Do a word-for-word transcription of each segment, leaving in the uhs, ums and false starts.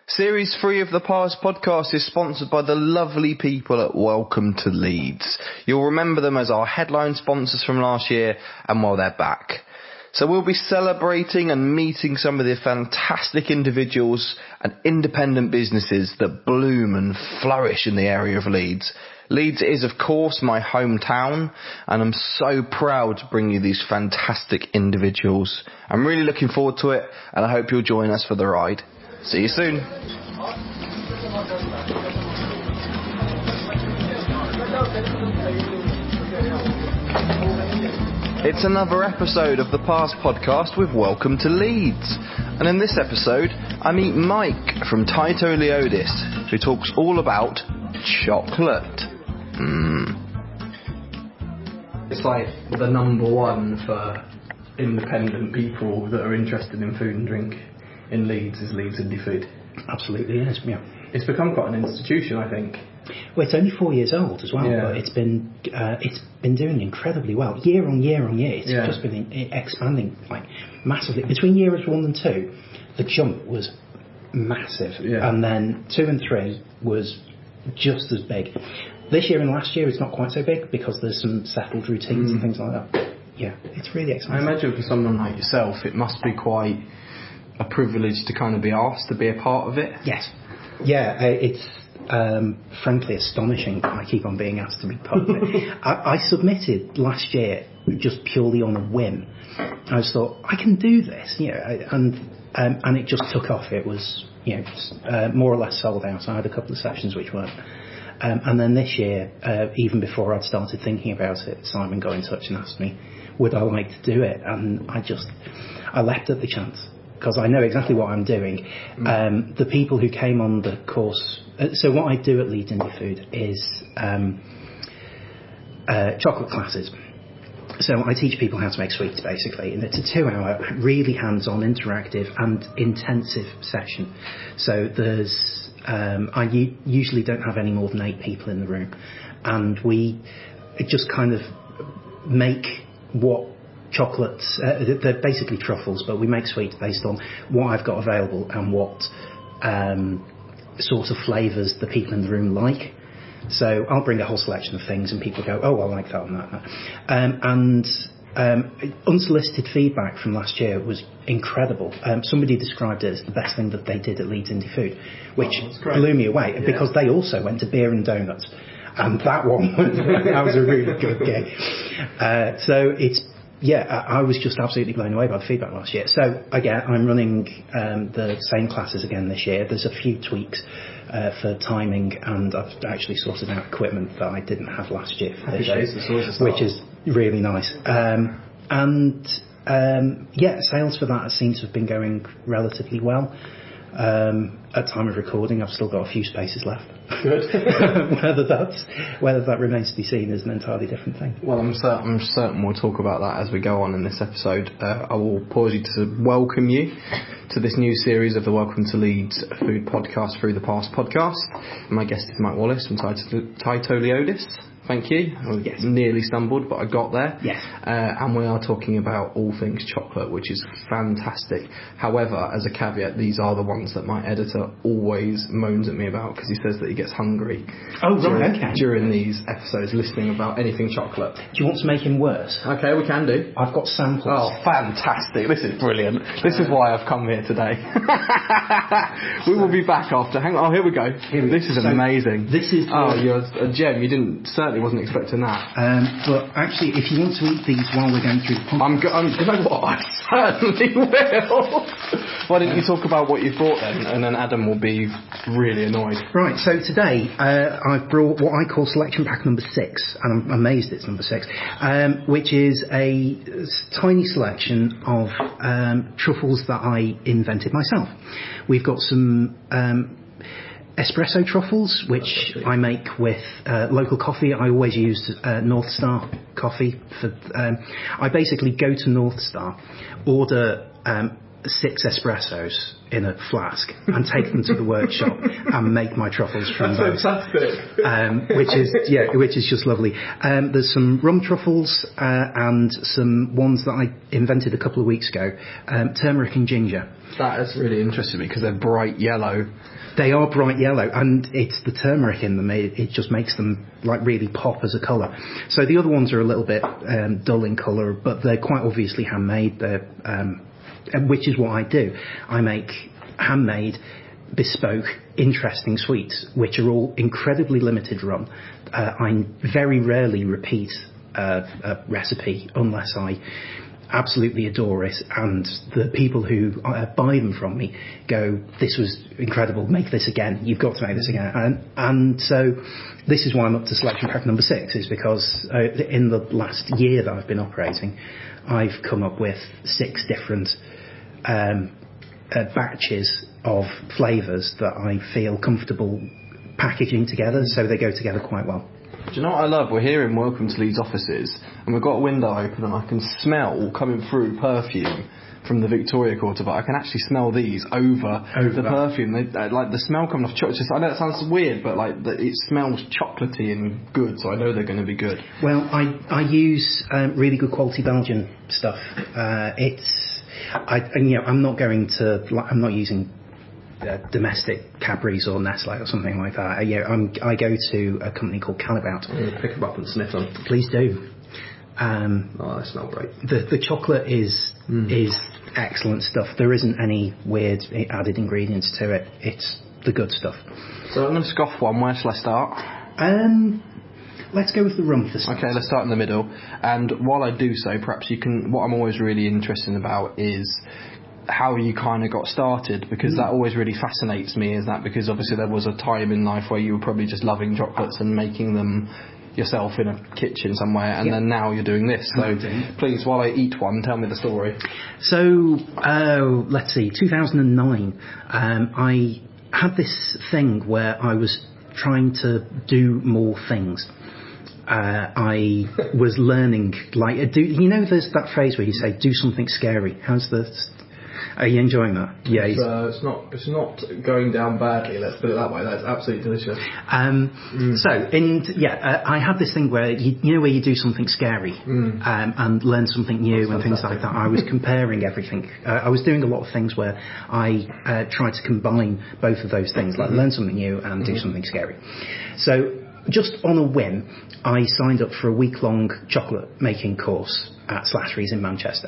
Series three of the Past podcast is sponsored by the lovely people at Welcome to Leeds. You'll remember them as our headline sponsors from last year, and well, they're back. So we'll be celebrating and meeting some of the fantastic individuals and independent businesses that bloom and flourish in the area of Leeds. Leeds is, of course, my hometown, and I'm so proud to bring you these fantastic individuals. I'm really looking forward to it, and I hope you'll join us for the ride. See you soon. It's another episode of the Past podcast with Welcome to Leeds. And in this episode, I meet Mike from Taito Leodis, who talks all about chocolate. Mm. It's like the number one for independent people that are interested in food and drink in Leeds is Leeds Indie Food. Absolutely, yes. Yeah. It's become quite an institution, I think. Well, it's only four years old as well, yeah. but it's been uh, it's been doing incredibly well, year on year on year. It's yeah. just been in, expanding like massively. Between years one and two, the jump was massive, yeah. and then two and three was just as big. This year and last year, it's not quite so big because there's some settled routines mm. and things like that. Yeah, it's really exciting. I imagine for someone like yourself, it must be quite a privilege to kind of be asked to be a part of it. Yes. Yeah, it's um, frankly astonishing that I keep on being asked to be part of it. I, I submitted last year just purely on a whim. I just thought, I can do this, you know, and um, and it just took off. It was, you know, uh, more or less sold out. I had a couple of sessions which weren't. Um, and then this year, uh, even before I'd started thinking about it, Simon got in touch and asked me, would I like to do it? And I just, I leapt at the chance. Because I know exactly what I'm doing. Mm. Um, the people who came on the course... Uh, so what I do at Leeds Indie Food is um, uh, chocolate classes. So I teach people how to make sweets, basically. And it's a two-hour, really hands-on, interactive and intensive session. So there's... Um, I u- usually don't have any more than eight people in the room. And we just kind of make what... chocolates, uh, they're basically truffles, but we make sweets based on what I've got available and what um, sort of flavours the people in the room like. So I'll bring a whole selection of things and people go, oh, I like that and that. Um, and um, unsolicited feedback from last year was incredible. Um, somebody described it as the best thing that they did at Leeds Indie Food, which oh, blew me away yeah. because they also went to Beer and Donuts. And that one was, that was a really good gig. Uh, so it's Yeah, I was just absolutely blown away by the feedback last year. So, again, I'm running um, the same classes again this year. There's a few tweaks uh, for timing, and I've actually sorted out equipment that I didn't have last year for this days, year, which is really nice. Um, and, um, yeah, sales for that seem to have been going relatively well. Um, at time of recording, I've still got a few spaces left. Good. whether that's whether that remains to be seen is an entirely different thing. Well, I'm certain, I'm certain we'll talk about that as we go on in this episode. Uh, I will pause you to welcome you to this new series of the Welcome to Leeds Food podcast through the Past podcast. My guest is Mike Wallace from Taito Leodis. Thank you. I yes. nearly stumbled, but I got there. Yes. Uh, and we are talking about all things chocolate, which is fantastic. However, as a caveat, these are the ones that my editor always moans at me about because he says that he gets hungry oh, during, right, okay. during these episodes listening about anything chocolate. Do you want to make him worse? Okay, we can do. I've got samples. Oh, fantastic. This is brilliant. This is why I've come here today. we will be back after. Hang on. Oh, here we go. Here we this go. is so amazing. This is... Oh, you're a gem. You didn't... Certainly wasn't expecting that. Um, but actually, if you want to eat these while we're going through the podcast... I'm, go- I'm you know what? I certainly will. Why didn't you talk about what you've brought then? And then Adam will be really annoyed. Right, so today uh, I've brought what I call selection pack number six, and I'm amazed it's number six, um, which is a tiny selection of um, truffles that I invented myself. We've got some... Um, espresso truffles, which I make with uh, local coffee. I always use uh, North Star coffee. For, um, I basically go to North Star, order um, six espressos in a flask and take them to the workshop and make my truffles from That's those. fantastic. Um, which is yeah, which is just lovely. Um, there's some rum truffles uh, and some ones that I invented a couple of weeks ago, um, turmeric and ginger. That is really interesting because they're bright yellow. They are bright yellow, and it's the turmeric in them. It, it just makes them like really pop as a colour. So the other ones are a little bit um, dull in colour, but they're quite obviously handmade. They're, um, which is what I do. I make handmade, bespoke, interesting sweets, which are all incredibly limited run. Uh, I very rarely repeat uh, a recipe unless I absolutely adore it, and the people who uh, buy them from me go, this was incredible, make this again, you've got to make this again. And, and so this is why I'm up to selection pack number six, is because uh, in the last year that I've been operating, I've come up with six different um, uh, batches of flavours that I feel comfortable packaging together, so they go together quite well. Do you know what I love? We're here in Welcome to Leeds offices, and we've got a window open, and I can smell coming through perfume from the Victoria Quarter, but I can actually smell these over, over the that. perfume. They, uh, like the smell coming off chocolate. I know it sounds weird, but like the, it smells chocolatey and good, so I know they're going to be good. Well, I I use um, really good quality Belgian stuff. Uh, it's I and, you know I'm not going to I'm not using. Uh, domestic Cadbury's or Nestle or something like that. Uh, yeah, I'm, I go to a company called Calabout. I'm going to pick them up and sniff them. Please do. Um, oh, they smell great. The the chocolate is mm. is excellent stuff. There isn't any weird added ingredients to it. It's the good stuff. So I'm going to scoff one. Where shall I start? Um, let's go with the rum for start. Okay, let's start in the middle. And while I do so, perhaps you can. What I'm always really interested about is how you kind of got started, because mm. that always really fascinates me. Is that because obviously there was a time in life where you were probably just loving chocolates and making them yourself in a kitchen somewhere, and yep. then now you're doing this. So mm-hmm. please, while I eat one, tell me the story. So uh, let's see, two thousand nine, um, I had this thing where I was trying to do more things. Uh, I was learning, like, do you know there's that phrase where you say, do something scary? How's the... Are you enjoying that? Yeah, it's, uh, it's not. It's not going down badly. Let's put it that way. That's absolutely delicious. Um, mm. So, and yeah, uh, I had this thing where you, you know where you do something scary mm. um, and learn something new. That's and fantastic. Things like that. I was comparing everything. Uh, I was doing a lot of things where I uh, tried to combine both of those things, like mm-hmm. learn something new and mm-hmm. do something scary. So, just on a whim, I signed up for a week-long chocolate making course at Slattery's in Manchester.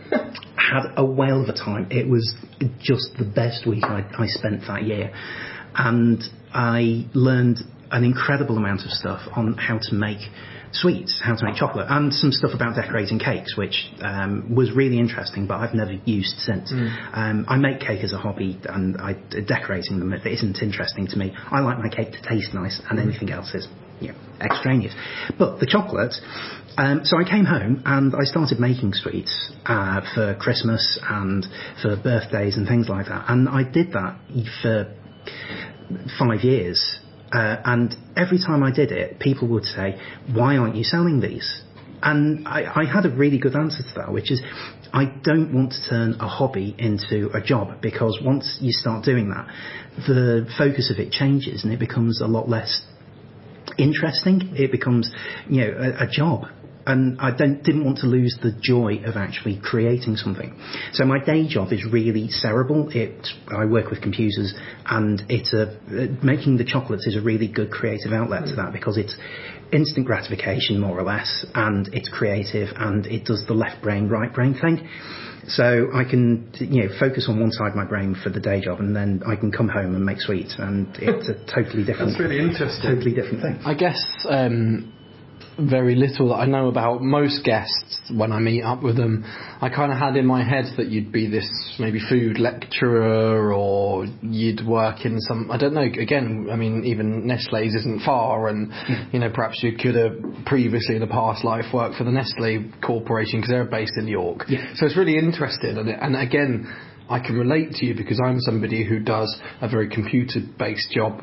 Had a whale of a time. It was just the best week I, I spent that year, and I learned an incredible amount of stuff on how to make sweets, how to make chocolate, and some stuff about decorating cakes, which um, was really interesting, but I've never used since. Mm. Um, I make cake as a hobby, and I, decorating them it isn't interesting to me. I like my cake to taste nice, and mm. anything else is, you know, extraneous. But the chocolate. Um, so I came home and I started making sweets uh, for Christmas and for birthdays and things like that. And I did that for five years. Uh, and every time I did it, people would say, why aren't you selling these? And I, I had a really good answer to that, which is, I don't want to turn a hobby into a job, because once you start doing that, the focus of it changes and it becomes a lot less interesting. It becomes, you know, a, a job. And I don't, didn't want to lose the joy of actually creating something. So my day job is really cerebral. It, I work with computers, and it's a, making the chocolates is a really good creative outlet mm. to that, because it's instant gratification, more or less, and it's creative, and it does the left brain, right brain thing. So I can, you know, focus on one side of my brain for the day job, and then I can come home and make sweets, and it's a totally different... That's really interesting. Totally different thing. I guess... Um very little that I know about most guests when I meet up with them. I kind of had in my head that you'd be this maybe food lecturer, or you'd work in some, I don't know, again, I mean, even Nestle's isn't far, and you know, perhaps you could have previously in a past life worked for the Nestle Corporation, because they're based in York. Yeah. So it's really interesting, and, and again, I can relate to you because I'm somebody who does a very computer based job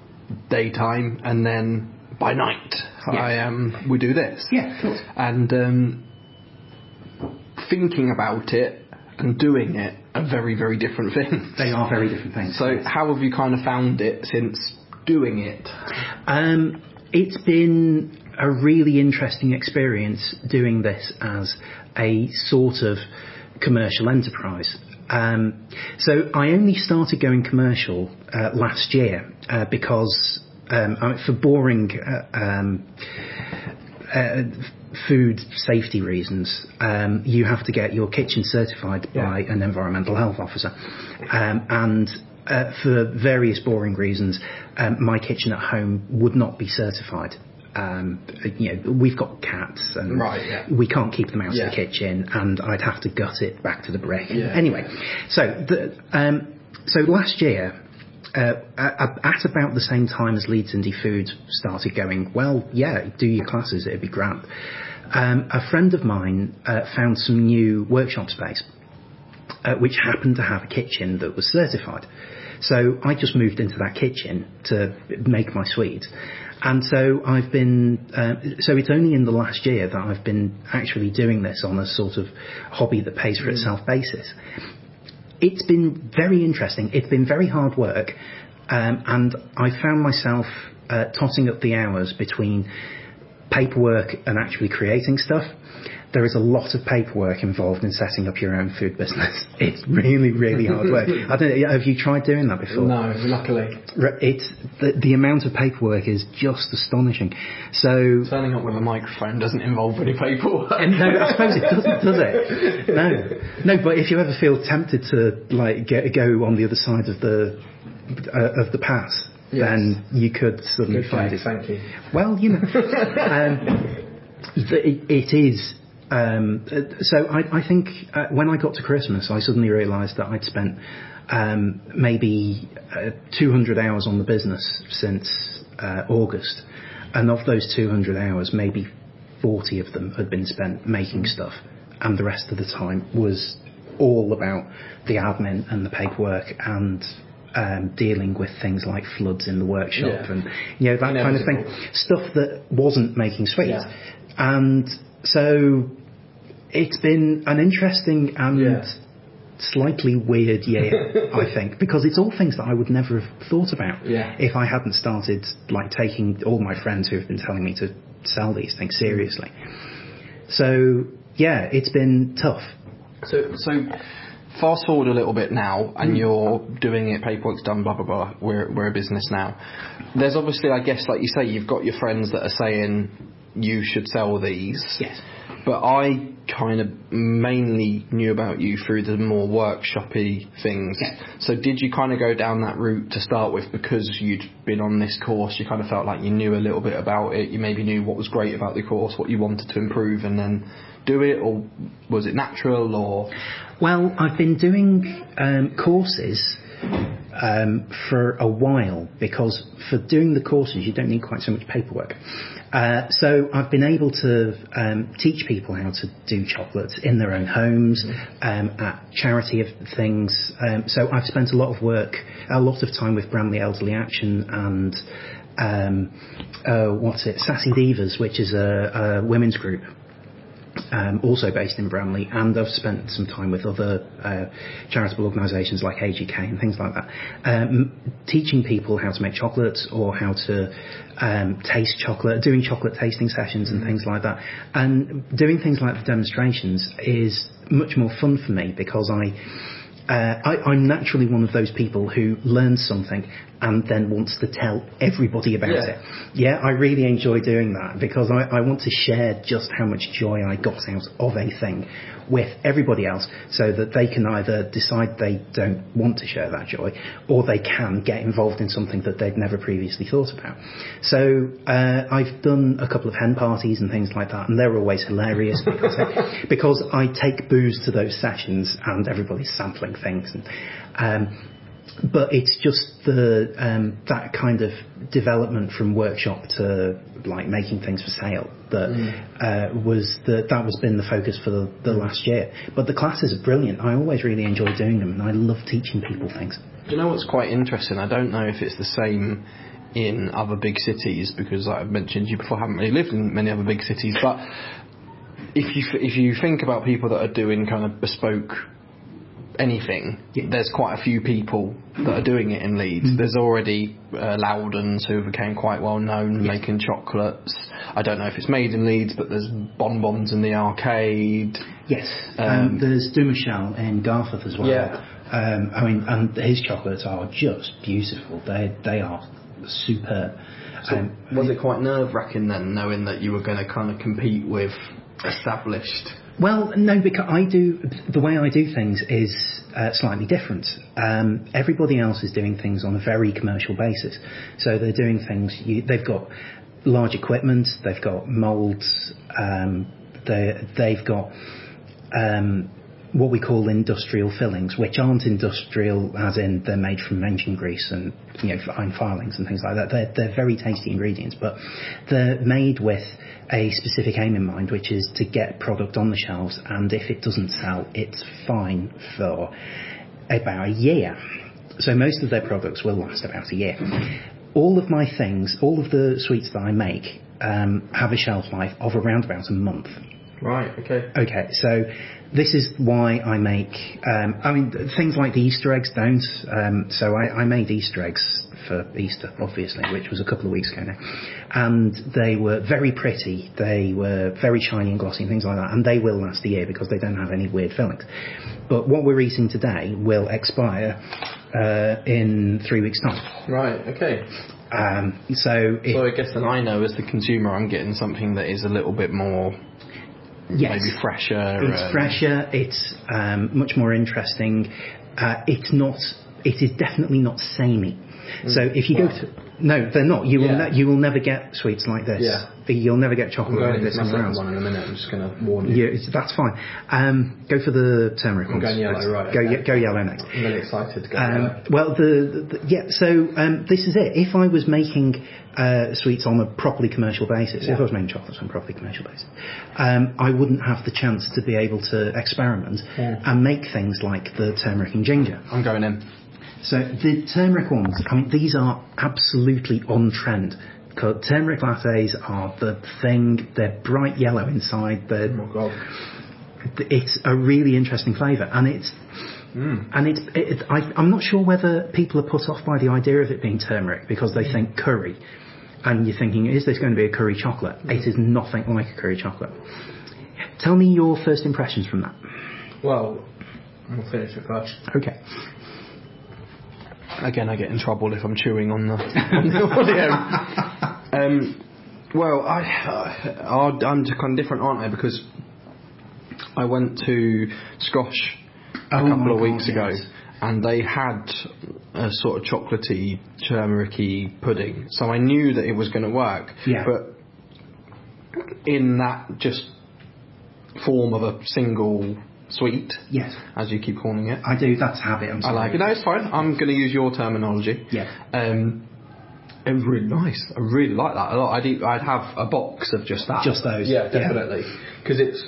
daytime, and then by night, yeah. I um, we do this. Yeah, of course. And um, thinking about it, and doing it are very, very different things. They are very different things. So how have you kind of found it since doing it? Um, it's been a really interesting experience doing this as a sort of commercial enterprise. Um, so I only started going commercial uh, last year uh, because um, I mean, for boring uh, um, uh, food safety reasons, um, you have to get your kitchen certified yeah. by an environmental health officer, um, and uh, for various boring reasons, um, my kitchen at home would not be certified. Um, you know, we've got cats and right, yeah. we can't keep them out yeah. of the kitchen, and I'd have to gut it back to the brick. Yeah. Anyway, so the, um, so last year, uh, at, at about the same time as Leeds Indie Food started going, well, yeah, do your classes, it'd be grand. Um, a friend of mine uh, found some new workshop space, uh, which happened to have a kitchen that was certified. So I just moved into that kitchen to make my sweets. And so I've been, uh, so it's only in the last year that I've been actually doing this on a sort of hobby that pays for mm. itself basis. It's been very interesting. It's been very hard work. Um, and I found myself uh, tossing up the hours between paperwork and actually creating stuff. There is a lot of paperwork involved in setting up your own food business. It's really, really hard work. I don't know, have you tried doing that before? No, luckily. It's the, the amount of paperwork is just astonishing. So turning up with a microphone doesn't involve any paperwork. And no, I suppose it doesn't, does it? No, no. But if you ever feel tempted to like get, go on the other side of the uh, of the pass, yes. then you could suddenly Good find case, it. Thank you. Well, you know, um, it, it is. Um, so I, I think uh, when I got to Christmas, I suddenly realised that I'd spent um, maybe uh, two hundred hours on the business since uh, August, and of those two hundred hours, maybe forty of them had been spent making stuff, and the rest of the time was all about the admin and the paperwork and um, dealing with things like floods in the workshop yeah. and you know that kind of thing, stuff that wasn't making sweets, yeah. and so it's been an interesting and yeah. slightly weird year, I think, because it's all things that I would never have thought about yeah. if I hadn't started like taking all my friends who have been telling me to sell these things seriously. So yeah, it's been tough. So so fast forward a little bit now, and mm. you're doing it, paperwork's done, blah blah blah. We're we're a business now. There's obviously, I guess, like you say, you've got your friends that are saying you should sell these. Yes. But I kind of mainly knew about you through the more workshoppy things. Yeah. So did you kind of go down that route to start with because you'd been on this course? You kind of felt like you knew a little bit about it. You maybe knew what was great about the course, what you wanted to improve, and then do it, or was it natural? Or well, I've been doing um, courses um, for a while, because for doing the courses you don't need quite so much paperwork. Uh, so I've been able to um, teach people how to do chocolates in their own homes, um, at charity things. Um, so I've spent a lot of work, a lot of time with Bramley Elderly Action and um, uh, what's it, Sassy Divas, which is a, a women's group. Um, also based in Bramley, and I've spent some time with other uh, charitable organisations like A G K and things like that, um, teaching people how to make chocolates or how to um, taste chocolate, doing chocolate tasting sessions and things like that. And doing things like the demonstrations is much more fun for me, because I Uh, I, I'm naturally one of those people who learns something and then wants to tell everybody about yeah. it. Yeah, I really enjoy doing that, because I, I want to share just how much joy I got out of a thing with everybody else, so that they can either decide they don't want to share that joy, or they can get involved in something that they'd never previously thought about. So uh, I've done a couple of hen parties and things like that, and they're always hilarious because I, because I take booze to those sessions and everybody's sampling things. And, um, but it's just the um, that kind of development from workshop to like making things for sale that mm. uh, was the that was been the focus for the, the last year. But the classes are brilliant. I always really enjoy doing them, and I love teaching people things. Do you know what's quite interesting? I don't know if it's the same in other big cities, because like I've mentioned you before, I haven't really lived in many other big cities. But if you if you think about people that are doing kind of bespoke anything, Yeah. there's quite a few people that are doing it in Leeds. Mm. There's already uh, Loudons, who became quite well known, yes. making chocolates. I don't know if it's made in Leeds, but there's Bonbons in the Arcade. Yes, um, um, there's Dumichel in Garforth as well. Yeah. Um, I mean, and his chocolates are just beautiful. They they are superb. So um, was it quite nerve-wracking then, knowing that you were going to kind of compete with established? Well, no, because I do, the way I do things is uh, slightly different. Um, everybody else is doing things on a very commercial basis. So they're doing things, you, they've got large equipment, they've got moulds, um, they, they've got um, what we call industrial fillings, which aren't industrial as in they're made from engine grease and, you know, iron filings and things like that. They're, they're very tasty ingredients, but they're made with a specific aim in mind, which is to get product on the shelves, and if it doesn't sell, it's fine for about a year. So most of their products will last about a year. All of my things, all of the sweets that I make, um, have a shelf life of around about a month. Right, okay. Okay, so this is why I make, um, I mean, things like the Easter eggs don't. Um, so I, I made Easter eggs for Easter, obviously, which was a couple of weeks ago now. And they were very pretty. They were very shiny and glossy and things like that. And they will last a year because they don't have any weird fillings. But what we're eating today will expire uh, in three weeks' time. Right, okay. Um, so, if, so I guess then I know as the consumer I'm getting something that is a little bit more... Yes. Maybe fresher. It's um, fresher. It's um, much more interesting. Uh, it's not. It is definitely not samey. Mm. So if you wow. go to no, they're not. You yeah. will. Ne- you will never get sweets like this. Yeah. You'll never get chocolate like this anywhere else. One in a minute. I'm just going to warn you. Yeah, it's, that's fine. Um, go for the turmeric I'm ones. going yellow, right? Go, okay. ye- go yellow next. I'm really excited to go um, yellow. Well, the, the, the yeah. So um, this is it. If I was making uh, sweets on a properly commercial basis, yeah. if I was making chocolates on a properly commercial basis, um, I wouldn't have the chance to be able to experiment yeah. and make things like the turmeric and ginger. I'm going in. So the turmeric ones, I mean, these are absolutely on trend. Because turmeric lattes are the thing. They're bright yellow inside. They're, oh my god! It's a really interesting flavour, and it's mm. and it's. It, I, I'm not sure whether people are put off by the idea of it being turmeric because they think curry, and you're thinking, is this going to be a curry chocolate? Mm. It is nothing like a curry chocolate. Tell me your first impressions from that. Well, I'll finish it first. Okay. Again, I get in trouble if I'm chewing on the, on the audio. um, well, I, I, I'm just kind of different, aren't I? Because I went to Scosh a oh couple of God, weeks yes. ago, and they had a sort of chocolatey, turmeric-y pudding, so I knew that it was going to work. Yeah. But in that just form of a single sweet, yes, as you keep calling it. I do. That's habit. I'm sorry. I like it. No, it's fine. I'm going to use your terminology. Yeah. Um, it was really nice. I really like that a lot. I'd eat, I'd have a box of just that. Just those. Yeah, definitely. Because yeah. it's.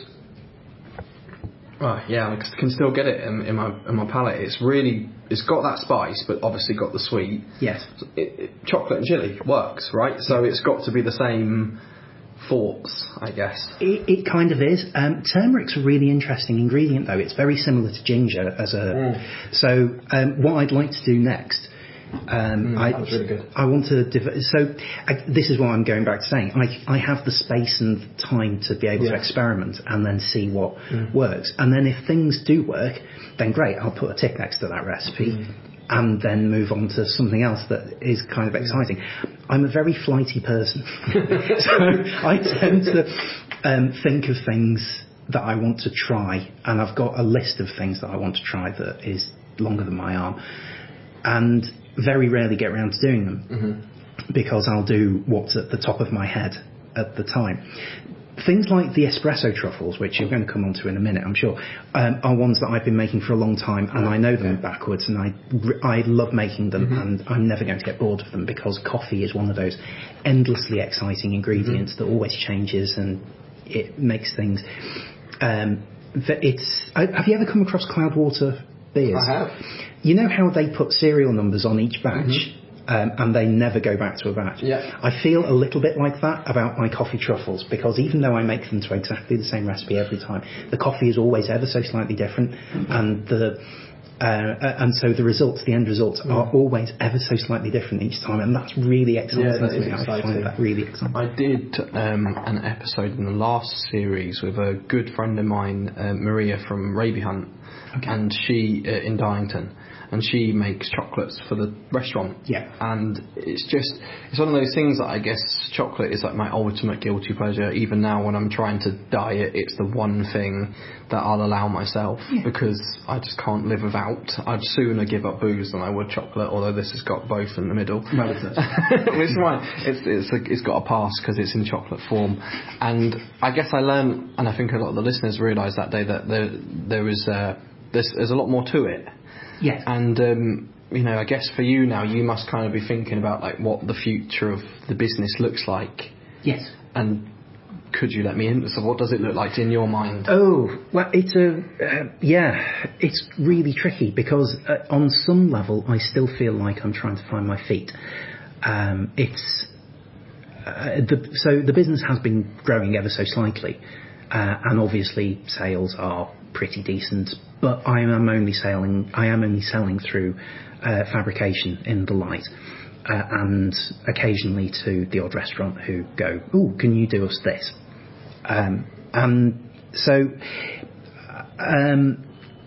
Oh, yeah, I can still get it in, in my in my palate. It's really, it's got that spice, but obviously got the sweet. Yes. It, it, chocolate and chili works, right? So it's got to be the same thoughts, I guess. It, it kind of is. Um, turmeric's a really interesting ingredient, though. It's very similar to ginger as a. Mm. So um, what I'd like to do next. Um, mm, I, that was really good. I want to. Div- so I, this is what I'm going back to saying. I I have the space and time to be able yeah. to experiment and then see what mm. works. And then if things do work, then great. I'll put a tick next to that recipe. Mm. And then move on to something else that is kind of exciting. I'm a very flighty person. So I tend to um, think of things that I want to try. And I've got a list of things that I want to try that is longer than my arm. And very rarely get around to doing them. Mm-hmm. Because I'll do what's at the top of my head at the time. Things like the espresso truffles, which you're going to come on to in a minute, I'm sure, um, are ones that I've been making for a long time, and I know them backwards, and I, I love making them, mm-hmm. and I'm never going to get bored of them, because coffee is one of those endlessly exciting ingredients mm-hmm. that always changes, and it makes things... Um, it's. Have you ever come across Cloudwater beers? I have. You know how they put serial numbers on each batch? Mm-hmm. Um, and they never go back to a batch. Yeah. I feel a little bit like that about my coffee truffles, because even though I make them to exactly the same recipe every time, the coffee is always ever so slightly different, mm-hmm. and the Uh, and so the results, the end results, mm. are always ever so slightly different each time, and that's really exciting yeah, that to me. is I find that really exciting. I did um, an episode in the last series with a good friend of mine, uh, Maria from Raby Hunt, okay. and she uh, in Darlington. And she makes chocolates for the restaurant. Yeah. And it's just, it's one of those things that I guess chocolate is like my ultimate guilty pleasure. Even now when I'm trying to diet, it's the one thing that I'll allow myself yeah. because I just can't live without. I'd sooner give up booze than I would chocolate, although this has got both in the middle. Relative. Which is why it's, it's, a, it's got a pass because it's in chocolate form. And I guess I learned, and I think a lot of the listeners realised that day that there, there is, uh, there's, there's a lot more to it. Yes. And, um, you know, I guess for you now, you must kind of be thinking about, like, what the future of the business looks like. Yes. And could you let me in? So what does it look like in your mind? Oh, well, it's a... Uh, yeah, it's really tricky because uh, on some level, I still feel like I'm trying to find my feet. Um, it's... Uh, the, so the business has been growing ever so slightly. Uh, and obviously sales are pretty decent, but I am only selling. I am only selling through uh, fabrication in the light, uh, and occasionally to the odd restaurant who go, "Oh, can you do us this?" Um, and so um,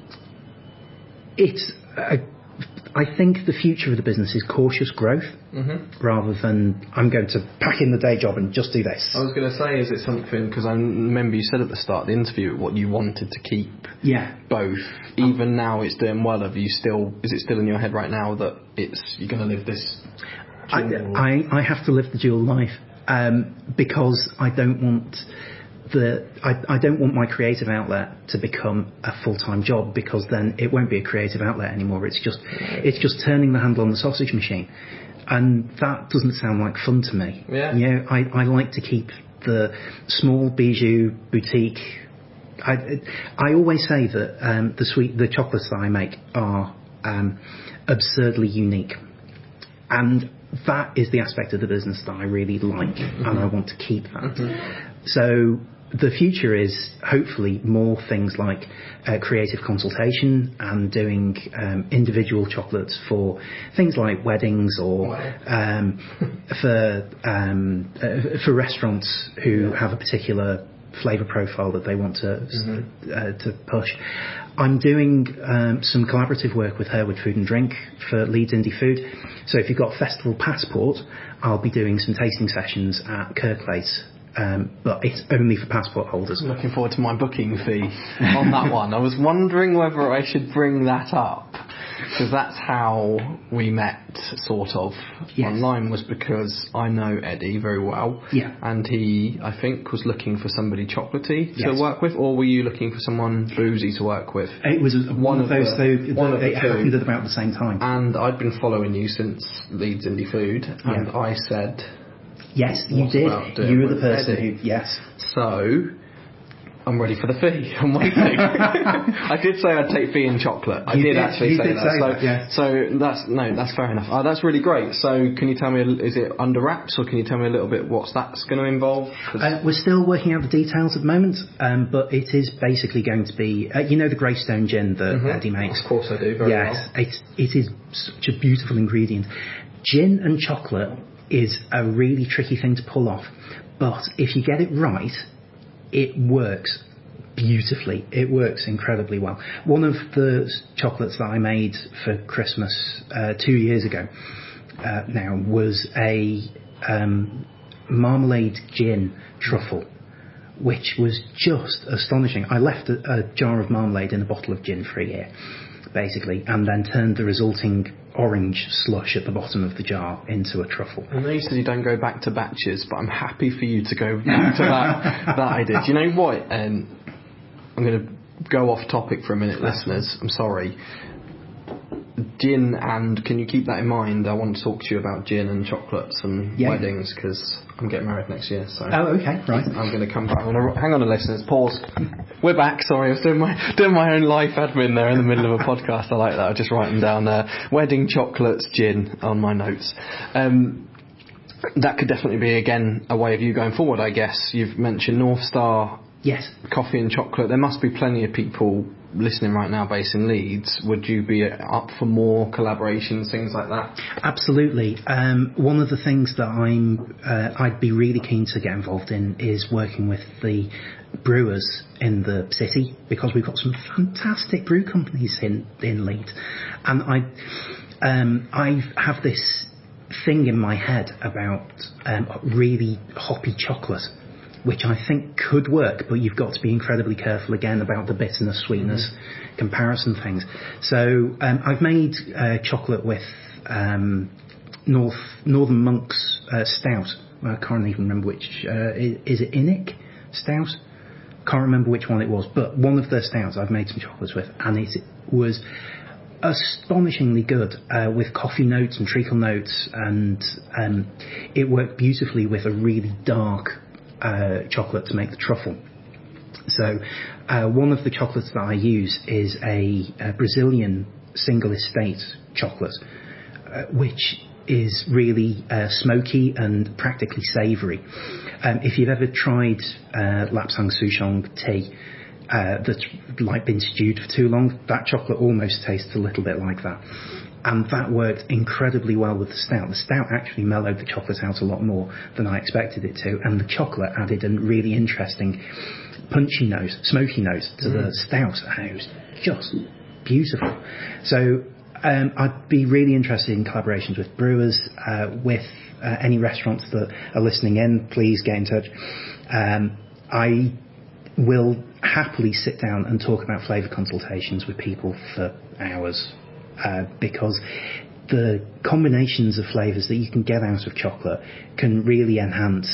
it's. A, I think the future of the business is cautious growth mm-hmm. rather than I'm going to pack in the day job and just do this. I was going to say, is it something, because I remember you said at the start of the interview what you wanted to keep yeah. both. Even now it's doing well. Have you still, is it still in your head right now that it's you're going to live this dual... I, I, I have to live the dual life um, because I don't want... The, I, I don't want my creative outlet to become a full-time job because then it won't be a creative outlet anymore. It's just it's just turning the handle on the sausage machine, and that doesn't sound like fun to me. Yeah. You know, I, I like to keep the small bijou boutique. I I always say that um, the sweet the chocolates that I make are um, absurdly unique, and that is the aspect of the business that I really like, mm-hmm. and I want to keep that. Mm-hmm. So the future is hopefully more things like uh, creative consultation and doing um, individual chocolates for things like weddings or wow. um, for um, uh, for restaurants who yeah. have a particular flavour profile that they want to mm-hmm. uh, to push. I'm doing um, some collaborative work with Herwood Food and Drink for Leeds Indie Food. So if you've got Festival Passport, I'll be doing some tasting sessions at Kirkplace. Um, but it's only for passport holders. I'm looking forward to my booking fee on that one. I was wondering whether I should bring that up, because that's how we met, sort of, yes. online, was because I know Eddie very well. Yeah. And he, I think, was looking for somebody chocolatey yes. to work with, or were you looking for someone boozy to work with? It was one, one of those, the, the, one the, of it happened at about the same time. And I'd been following you since Leeds Indie Food, and yeah. I said... Yes, you did. You were the person Eddie. who... Yes. So, I'm ready for the fee. I'm waiting. I did say I'd take fee in chocolate. I did, did actually you say did that. Say so, that yeah. so that's no, that's fair enough. Oh, that's really great. So, can you tell me? Is it under wraps, or can you tell me a little bit what's that's going to involve? Uh, we're still working out the details at the moment, um, but it is basically going to be, uh, you know, the Greystone gin that mm-hmm. Eddie makes. Of course, I do. Very yes, well. It's, it is such a beautiful ingredient. Gin and chocolate is a really tricky thing to pull off, but if you get it right, it works beautifully. It works incredibly well. One of the chocolates that I made for Christmas uh, two years ago uh, now was a um, marmalade gin truffle, which was just astonishing. I left a, a jar of marmalade in a bottle of gin for a year, basically, and then turned the resulting orange slush at the bottom of the jar into a truffle. I know you said you don't go back to batches, but I'm happy for you to go back to that that idea. Do you know what? Um, I'm going to go off topic for a minute, That's listeners. I'm sorry. Gin, and can you keep that in mind? I want to talk to you about gin and chocolates and yeah. weddings, because I'm getting married next year. So oh, okay, right. I'm going to come back. I'm going to, hang on, listeners. Pause. We're back. Sorry, I was doing my doing my own life admin there in the middle of a podcast. I like that. I'm just writing down uh, wedding chocolates, gin on my notes. Um, that could definitely be again a way of you going forward. I guess you've mentioned North Star. Yes. Coffee and chocolate. There must be plenty of people listening right now based in Leeds, would you be up for more collaborations, things like that? Absolutely. Um, one of the things that I'm, uh, I'd be really keen to get involved in is working with the brewers in the city, because we've got some fantastic brew companies in, in Leeds. And I, um, I have this thing in my head about um, really hoppy chocolate, which I think could work, but you've got to be incredibly careful again about the bitterness, sweetness, mm-hmm. comparison things. So um, I've made uh, chocolate with um, North Northern Monk's uh, Stout. I can't even remember which. Uh, is, is it Inic Stout? Can't remember which one it was, but one of the stouts I've made some chocolates with, and it was astonishingly good uh, with coffee notes and treacle notes, and um, it worked beautifully with a really dark Uh, chocolate to make the truffle. So uh, one of the chocolates that I use is a, a Brazilian single estate chocolate, uh, which is really uh, smoky and practically savoury. Um, if you've ever tried uh, Lapsang Souchong tea uh, that's like been stewed for too long, that chocolate almost tastes a little bit like that. And that worked incredibly well with the stout. The stout actually mellowed the chocolate out a lot more than I expected it to, and the chocolate added a really interesting punchy nose, smoky nose to mm. the stout, and it was just beautiful. So um, I'd be really interested in collaborations with brewers, uh, with uh, any restaurants that are listening in. Please get in touch. Um, I will happily sit down and talk about flavour consultations with people for hours. Uh, because the combinations of flavours that you can get out of chocolate can really enhance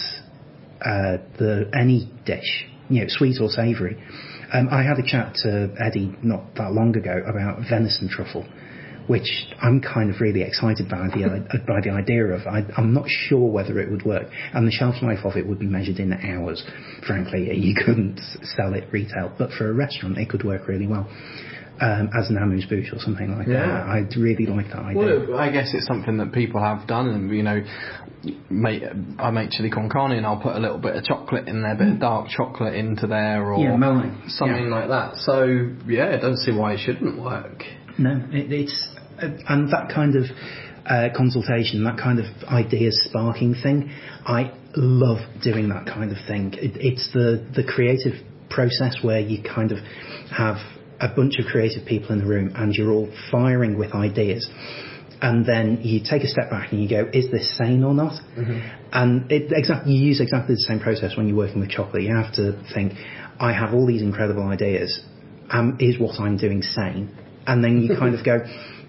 uh, the any dish, you know, sweet or savoury. Um, I had a chat to Eddie not that long ago about venison truffle, which I'm kind of really excited by the by the idea of. I, I'm not sure whether it would work, and the shelf life of it would be measured in hours. Frankly, you couldn't sell it retail, but for a restaurant, it could work really well. Um, as an amuse-bouche or something like yeah. that. I'd really like that idea. Well, I guess it's something that people have done, and you know, make, I make chili con carne and I'll put a little bit of chocolate in there, a bit mm. of dark chocolate into there, or yeah, something yeah. like that. So yeah, I don't see why it shouldn't work. No, it, it's uh, and that kind of uh, consultation, that kind of ideas sparking thing, I love doing that kind of thing. It, it's the the creative process where you kind of have a bunch of creative people in the room and you're all firing with ideas, and then you take a step back and you go, is this sane or not? Mm-hmm. And it, exactly, you use exactly the same process when you're working with chocolate. You have to think, I have all these incredible ideas, um, is what I'm doing sane? And then you kind of go,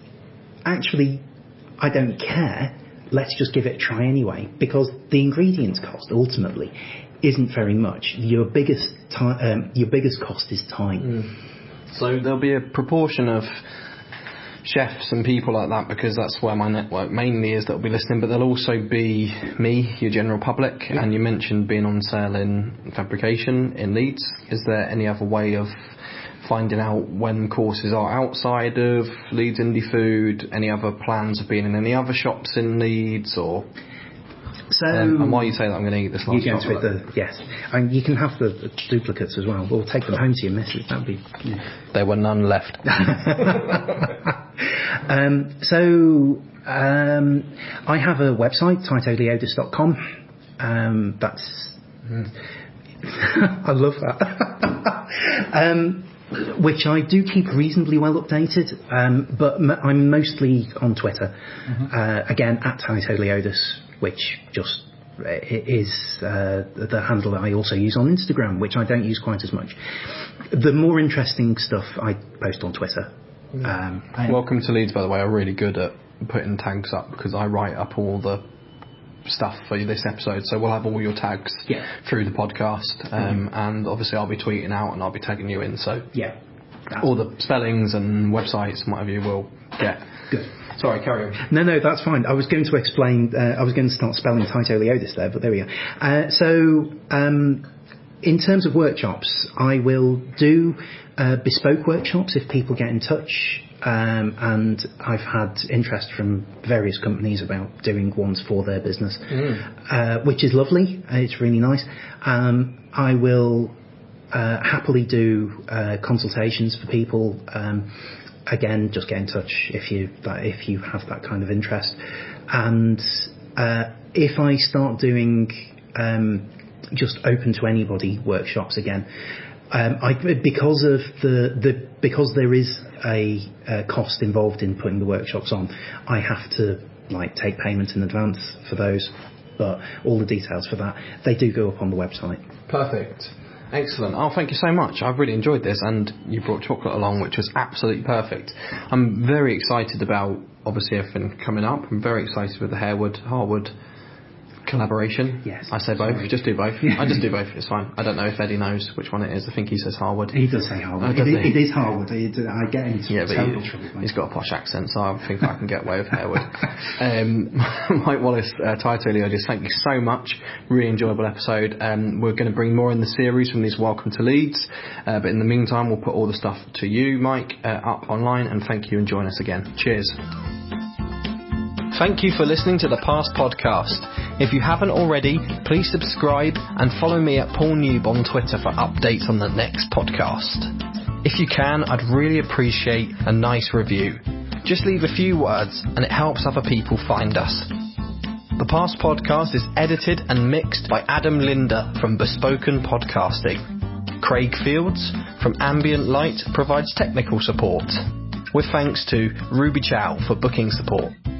actually, I don't care, let's just give it a try anyway, because the ingredients cost ultimately isn't very much. Your biggest ti- um, your biggest cost is time. Mm. So there'll be a proportion of chefs and people like that, because that's where my network mainly is, that'll be listening, but there'll also be me, your general public, yeah. And you mentioned being on sale in Fabrication in Leeds. Is there any other way of finding out when courses are outside of Leeds Indie Food? Any other plans of being in any other shops in Leeds, or... So, um, and while you say that, I'm going to eat this last you get the yes, and you can have the, the duplicates as well. We'll take them home to your missus. That'd be. Yeah. There were none left. um, so um, I have a website, tito leodis dot com. Um, that's. Mm. I love that. um, which I do keep reasonably well updated, um, but m- I'm mostly on Twitter. Mm-hmm. Uh, again, at Tito Leodis, which just is uh, the handle that I also use on Instagram, which I don't use quite as much. The more interesting stuff I post on Twitter. Um, Welcome to Leeds, by the way, are really good at putting tags up, because I write up all the stuff for this episode, so we'll have all your tags yeah. through the podcast, um, mm-hmm. and obviously I'll be tweeting out and I'll be tagging you in, so yeah, all the spellings and websites and whatever you will get. Good. Sorry, carry on. No, no, that's fine. I was going to explain, uh, I was going to start spelling Tito Leodis there, but there we go. Uh, so, um, in terms of workshops, I will do uh, bespoke workshops if people get in touch. Um, and I've had interest from various companies about doing ones for their business, mm. uh, which is lovely. It's really nice. Um, I will uh, happily do uh, consultations for people. Um, again, just get in touch if you if you have that kind of interest. And uh, if I start doing um, just open to anybody workshops again, um, I, because of the, the because there is a, a cost involved in putting the workshops on, I have to like take payment in advance for those. But all the details for that, they do go up on the website. Perfect. Excellent. Oh, thank you so much. I've really enjoyed this, and you brought chocolate along, which was absolutely perfect. I'm very excited about, obviously, everything coming up. I'm very excited with the Harewood Harwood collaboration. Yes. I say both. Sorry. Just do both. I just do both. It's fine. I don't know if Eddie knows which one it is. I think he says Harwood. He does say Harwood. Oh, does it, he? it is Harwood. It, I get into yeah, but total he, trouble. He's got a posh accent, so I think I can get away with Harewood. um, Mike Wallace, uh, Title just thank you so much. Really enjoyable episode. Um, we're going to bring more in the series from these Welcome to Leeds, uh, but in the meantime, we'll put all the stuff to you, Mike, uh, up online, and thank you and join us again. Cheers. Thank you for listening to the Past Podcast. If you haven't already, please subscribe and follow me at Paul Newb on Twitter for updates on the next podcast. If you can, I'd really appreciate a nice review. Just leave a few words and it helps other people find us. The Past Podcast is edited and mixed by Adam Linder from Bespoken Podcasting. Craig Fields from Ambient Light provides technical support. With thanks to Ruby Chow for booking support.